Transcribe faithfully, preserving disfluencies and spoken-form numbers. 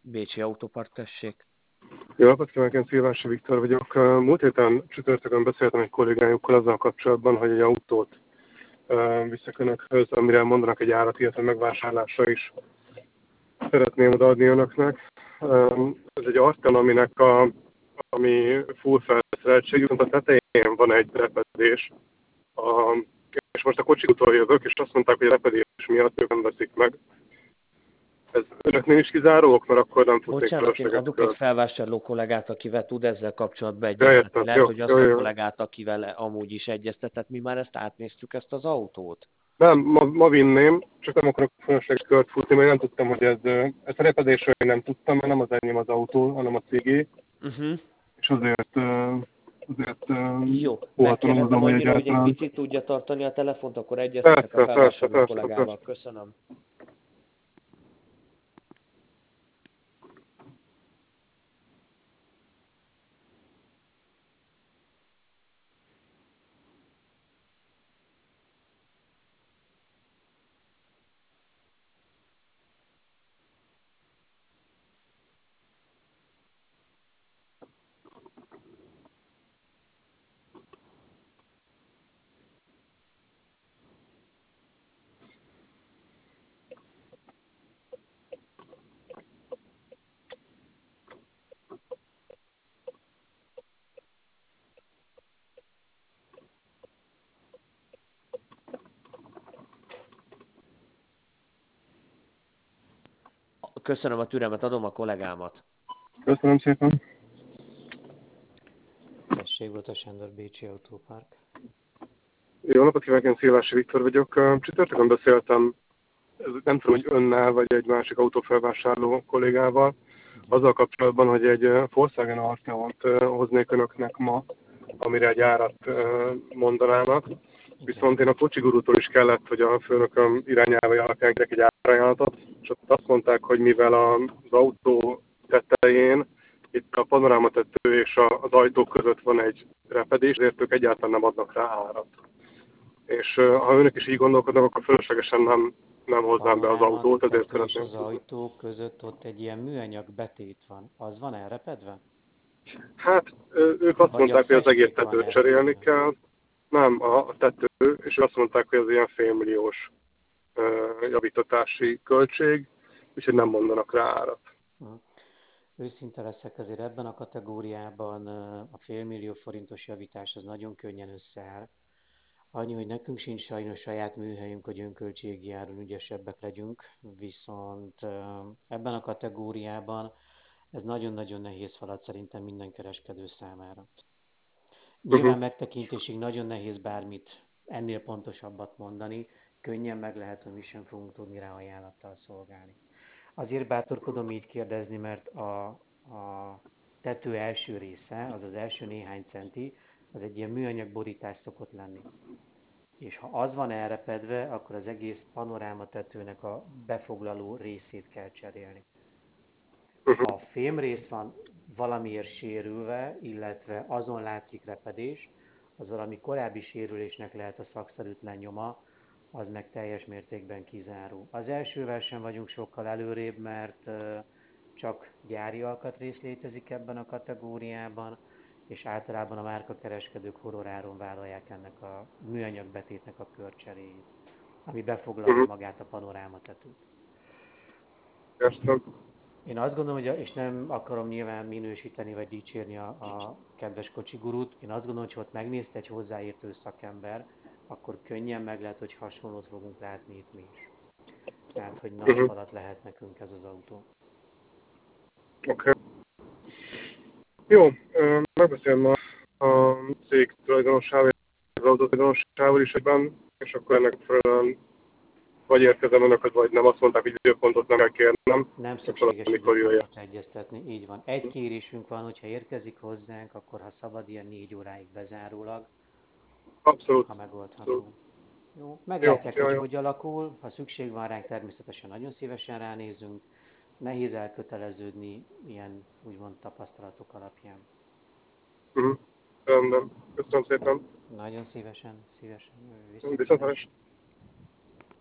Bécsi Autópark, tessék. Jó napot kívánok, én Szilvási Viktor vagyok. Múlt héten csütörtökön beszéltem egy kollégájukkal azzal kapcsolatban, hogy egy autót viszek önökhöz, amire mondanak egy árat, illetve megvásárlásra is szeretném odaadni önöknek. Ez egy Arteon, aminek a, ami full felszereltség, viszont a tetején van egy repedés. A, és most a kocsikutól jövök, és azt mondták, hogy a repedés miatt ők nem veszik meg. Ez önöknél is kizárók, mert akkor nem tudnék Bocsánat, én fölösleget adok egy költeni. felvásárló kollégát, akivel tud ezzel kapcsolatban Ja, egyeztetni. értem. Lehet, Jó, hogy azt jó, a jó. kollégát, akivel amúgy is egyeztetett, mi már ezt átnéztük, ezt az autót. Nem, ma, ma vinném, csak nem akarok fölösleges kört futni, mert nem tudtam, hogy ez, ezt a repedésről nem tudtam, mert nem az enyém az autó, hanem a cégé, Uh-huh. és azért, azért Jó, óhatalomazom, megkérhetem hogy annyira, hogy egy egyáltalán. picit tudja tartani a telefont, akkor egyeztetek a Persze, persze, felvásárló persze, persze. kollégával. Köszönöm. Köszönöm a türelmet, adom a kollégámat. Köszönöm szépen. Tessék, Bota Sándor, Bécsi Autópark. Jó napot kívánok, én Szilvási Viktor vagyok. Csütörtökön beszéltem, nem tudom, hogy önnel vagy egy másik autófelvásárló kollégával, azzal kapcsolatban, hogy egy Volkswagen Arteont hoznék önöknek ma, amire egy árat mondanának. Viszont én a kocsigurútól is kellett, hogy a főnököm irányelvei alapján kérek egy árajánlatot, és ott azt mondták, hogy mivel az autó tetején itt a panorámatető és az ajtók között van egy repedés, ezért ők egyáltalán nem adnak rá árat. És ha önök is így gondolkodnak, akkor fölöslegesen nem, nem hoznám be az autót, ezért Panorámatető és szeretném az tudni. ajtó között ott egy ilyen műanyag betét van. Az van elrepedve? Hát ők azt Vagy a mondták, hogy az egész festék van tetőt cserélni elrepedve? kell. Nem, a, a tető, és azt mondták, hogy ez ilyen félmilliós uh, javítatási költség, úgyhogy nem mondanak rá árat. Uh-huh. Őszinte leszek, azért ebben a kategóriában a félmillió forintos javítás az nagyon könnyen összeáll. Annyi, hogy nekünk sincs sajnos saját műhelyünk, hogy önköltségi áron ügyesebbek legyünk, viszont ebben a kategóriában ez nagyon-nagyon nehéz feladat szerintem minden kereskedő számára. Nyilván Uh-huh. megtekintésig nagyon nehéz bármit ennél pontosabbat mondani, könnyen meg lehet, hogy mi sem fogunk tudni rá ajánlattal szolgálni. Azért bátorkodom így kérdezni, mert a, a tető első része, az az első néhány centi, az egy ilyen műanyag borítás szokott lenni. És ha az van elrepedve, akkor az egész panoráma tetőnek a befoglaló részét kell cserélni. Ha a fémrész van valamiért sérülve, illetve azon látszik repedés, az valami korábbi sérülésnek lehet a szakszerűtlen nyoma, az meg teljes mértékben kizáró. Az elsővel sem vagyunk sokkal előrébb, mert csak gyári alkatrész létezik ebben a kategóriában, és általában a márkakereskedők horroráron vállalják ennek a műanyag betétnek a körcseréjét, ami befoglalja Uh-huh. magát a panorámatetőt. Köszönöm. Én azt gondolom, hogy és nem akarom nyilván minősíteni vagy dicsérni a, a kedves kocsigurút, én azt gondolom, hogy ha ott megnézte egy hozzáértő szakember, akkor könnyen meg lehet, hogy hasonlót fogunk látni itt mi is. Tehát, hogy nagy Uh-huh. falat lehet nekünk ez az autó. Oké. Okay. Jó, megbeszélem a, a cég tulajdonossával, az autó tulajdonossával is egyben, és akkor ennek felelően vagy érkezem önökhöz, vagy nem. Azt mondták, hogy időpontot nem kell kérnem, Nem csak szükséges valamikor jöjjek. időpontot egyeztetni, így van. Egy kérésünk van, hogyha érkezik hozzánk, akkor ha szabad, ilyen négy óráig bezárólag, Abszolút. ha megoldható. Abszolút. Jó, Jó, meglátják, jó, hogy jó. hogy alakul, ha szükség van ránk, természetesen nagyon szívesen ránézünk. Nehéz elköteleződni ilyen úgymond tapasztalatok alapján. Uh-huh. Rendben. Köszönöm szépen. Nagyon szívesen, szívesen. Viszontlátásra. Viszontlátásra.